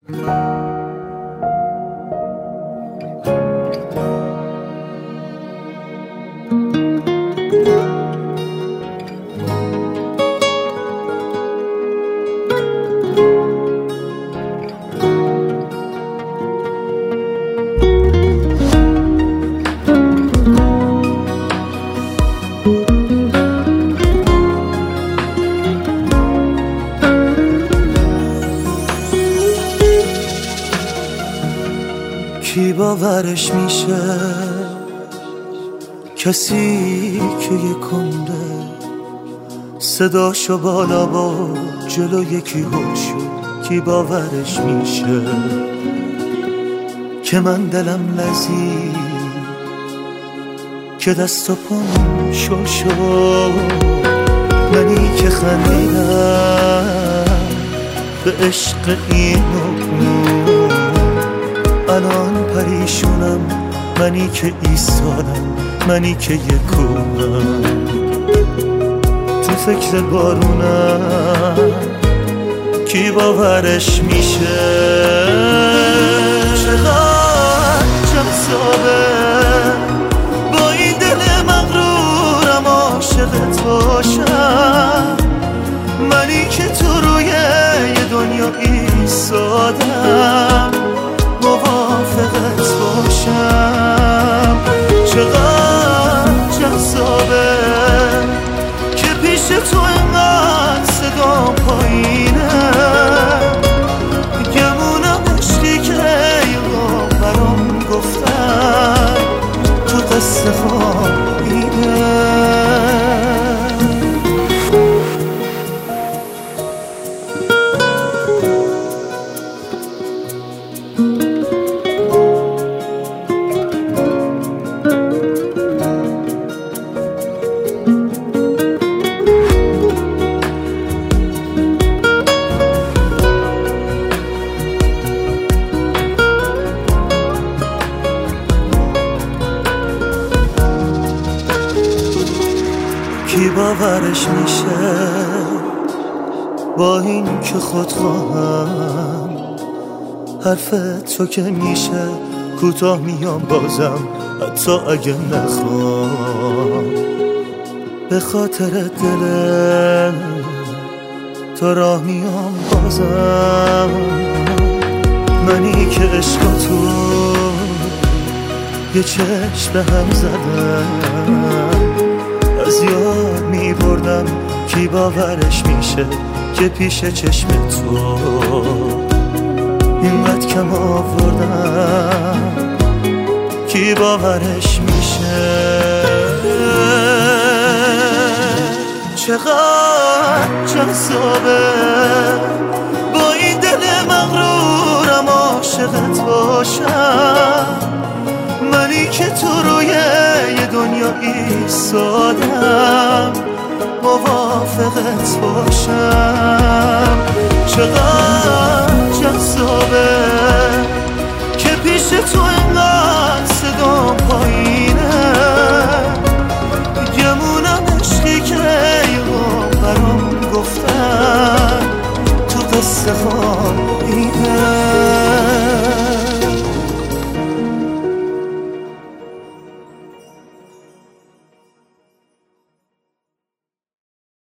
کی باورش میشه کسی که یک عمره صداشو بالا با جلو یکی هل شد. کی باورش میشه که من دلم لذید که دست و پام شل شد. منی که خندیدم به عشق این الان پریشونم. منی که ایستادم، منی که یکونم تو فکر بارونم. کی باورش میشه چقدر جذابه با این دل مغرورم عاشقت باشم. منی که تو روی یه دنیا ایستادم موافقت باشم. چقدر جذابه که پیش تو اینقدر صدا پایینه. گمونم عشقی که یه برام گفتن تو قصه خوابیده. کی باورش میشه با این که خودخواهم حرف تو که میشه کوتاه میام بازم حتی اگه نخوام. به خاطر دل تو راه میام بازم. منی که عشق تو یه چشم به هم زدم از یاد میبردم. کی باورش میشه که پیش چشم تو اینقدر کم آوردم. کی باورش میشه چقدر جذابه با این دل مغرورم عاشقت باشم. منی که تو روی یه دنیا ایستادم موافقت باشم.